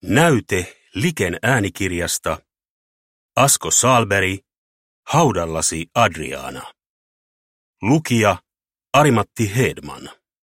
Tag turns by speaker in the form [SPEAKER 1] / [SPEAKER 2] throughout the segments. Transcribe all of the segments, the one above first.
[SPEAKER 1] Näyte Liken äänikirjasta Asko Sahlberg, Haudallasi Adriana. Lukija Ari-Matti Hedman.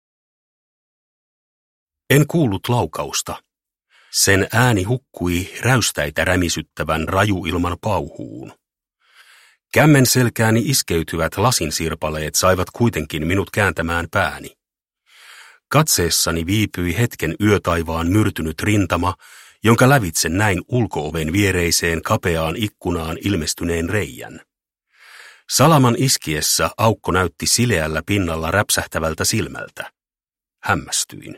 [SPEAKER 1] En kuullut laukausta. Sen ääni hukkui räystäitä rämisyttävän rajuilman pauhuun. Kämmen selkääni iskeytyvät lasinsirpaleet saivat kuitenkin minut kääntämään pääni. Katseessani viipyi hetken yötaivaan myrtynyt rintama, jonka lävitse näin ulko-oven viereiseen kapeaan ikkunaan ilmestyneen reijän. Salaman iskiessä aukko näytti sileällä pinnalla räpsähtävältä silmältä. Hämmästyin.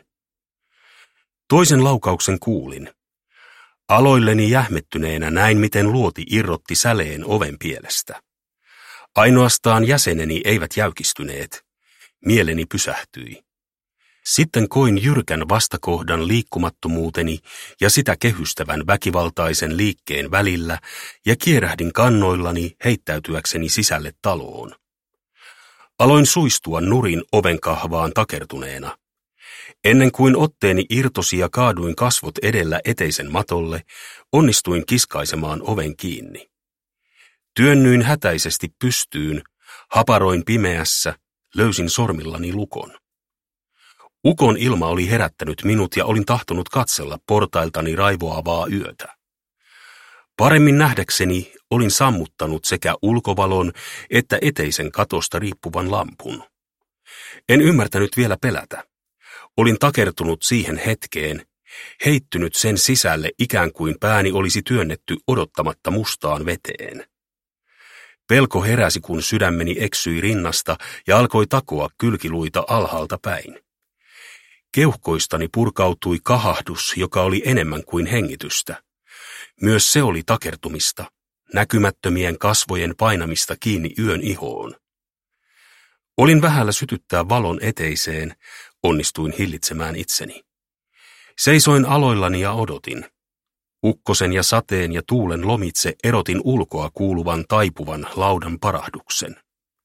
[SPEAKER 1] Toisen laukauksen kuulin. Aloilleni jähmettyneenä näin, miten luoti irrotti säleen oven pielestä. Ainoastaan jäseneni eivät jäykistyneet. Mieleni pysähtyi. Sitten koin jyrkän vastakohdan liikkumattomuuteni ja sitä kehystävän väkivaltaisen liikkeen välillä ja kierähdin kannoillani heittäytyäkseni sisälle taloon. Aloin suistua nurin ovenkahvaan takertuneena. Ennen kuin otteeni irtosi ja kaaduin kasvot edellä eteisen matolle, onnistuin kiskaisemaan oven kiinni. Työnnyin hätäisesti pystyyn, haparoin pimeässä, löysin sormillani lukon. Ukon ilma oli herättänyt minut ja olin tahtonut katsella portailtani raivoavaa yötä. Paremmin nähdäkseni olin sammuttanut sekä ulkovalon että eteisen katosta riippuvan lampun. En ymmärtänyt vielä pelätä. Olin takertunut siihen hetkeen, heittynyt sen sisälle ikään kuin pääni olisi työnnetty odottamatta mustaan veteen. Pelko heräsi, kun sydämeni eksyi rinnasta ja alkoi takoa kylkiluita alhaalta päin. Keuhkoistani purkautui kahahdus, joka oli enemmän kuin hengitystä. Myös se oli takertumista, näkymättömien kasvojen painamista kiinni yön ihoon. Olin vähällä sytyttää valon eteiseen, onnistuin hillitsemään itseni. Seisoin aloillani ja odotin. Ukkosen ja sateen ja tuulen lomitse erotin ulkoa kuuluvan taipuvan laudan parahduksen.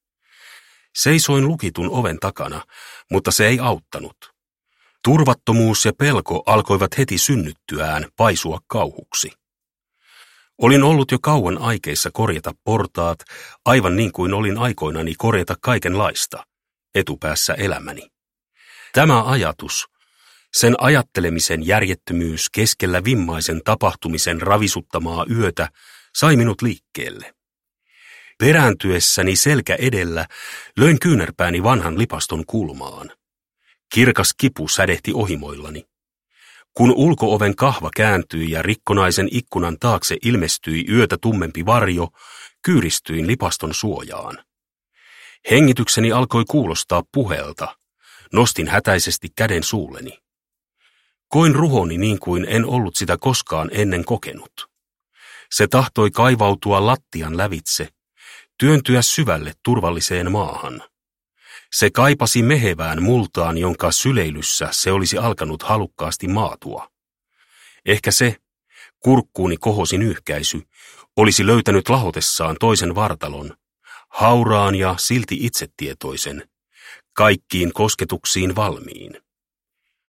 [SPEAKER 1] Seisoin lukitun oven takana, mutta se ei auttanut. Turvattomuus ja pelko alkoivat heti synnyttyään paisua kauhuksi. Olin ollut jo kauan aikeissa korjata portaat, aivan niin kuin olin aikoinani korjata kaikenlaista, etupäässä elämäni. Tämä ajatus, sen ajattelemisen järjettömyys keskellä vimmaisen tapahtumisen ravisuttamaa yötä, sai minut liikkeelle. Perääntyessäni selkä edellä löin kyynärpääni vanhan lipaston kulmaan. Kirkas kipu sädehti ohimoillani. Kun ulko-oven kahva kääntyi ja rikkonaisen ikkunan taakse ilmestyi yötä tummempi varjo, kyyristyin lipaston suojaan. Hengitykseni alkoi kuulostaa puhelta. Nostin hätäisesti käden suulleni. Koin ruhoni niin kuin en ollut sitä koskaan ennen kokenut. Se tahtoi kaivautua lattian lävitse, työntyä syvälle turvalliseen maahan. Se kaipasi mehevään multaan, jonka syleilyssä se olisi alkanut halukkaasti maatua. Ehkä se, kurkkuuni kohosi nyyhkäisy, olisi löytänyt lahotessaan toisen vartalon, hauraan ja silti itsetietoisen, kaikkiin kosketuksiin valmiin.